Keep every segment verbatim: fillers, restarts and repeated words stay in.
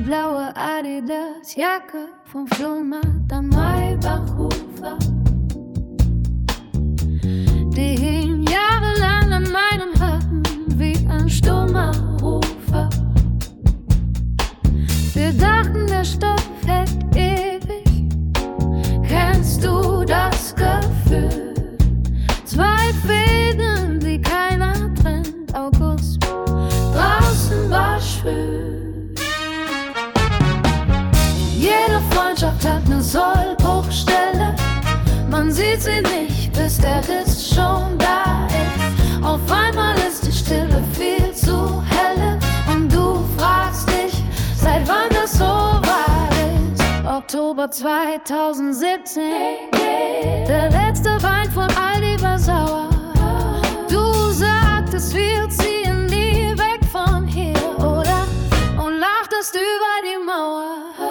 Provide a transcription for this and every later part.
blaue Adidas-Jacke vom Flohmarkt am Maybachufer. Die hing jahrelang an meinem Rücken wie ein stummer Rufer. Wir dachten, der Stoff hält ewig. Kennst du das Gefühl? Zwei Fäden, die keiner trennt. August, draußen war schwül. Jede Freundschaft hat ne Sollbruchstelle. Man sieht sie nicht, bis der Riss schon da ist. Auf einmal ist die Stille viel zu helle. Und du fragst dich, seit wann das so war ist. Oktober zweitausendsiebzehn, der letzte Wein von Aldi war sauer. Du sagtest, wir ziehen nie weg von hier, oder? Und lachtest über die Mauer.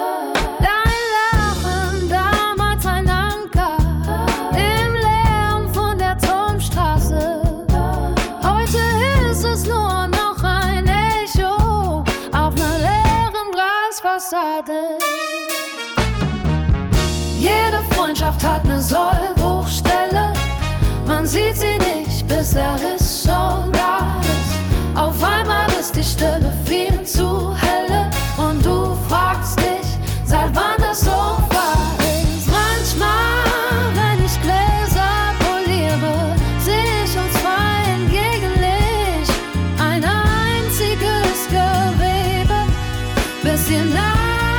Jede Freundschaft hat ne Sollbruchstelle. Man sieht sie nicht, bis der Riss schon da ist. Auf einmal ist die Stille viel zu helle. Und du fragst dich, seit wann das so war ist. Manchmal, wenn ich Gläser poliere, seh ich uns zwei entgegen Licht. Ein einziges Gewebe, bisschen nah.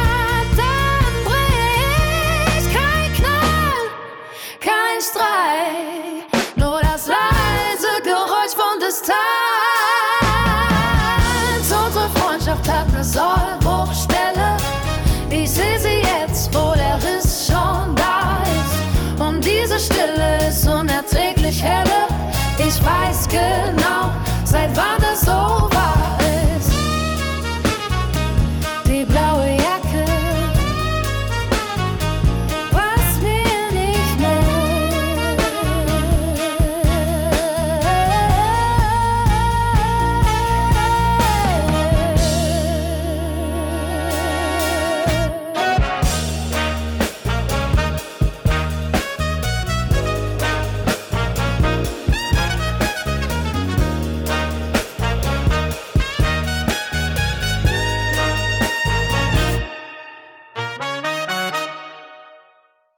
Nur das leise Geräusch von Distanz. Unsere Freundschaft hat ne Sollbruchstelle. Ich seh sie jetzt, wo der Riss schon da ist. Und diese Stille ist unerträglich helle. Ich weiß genau.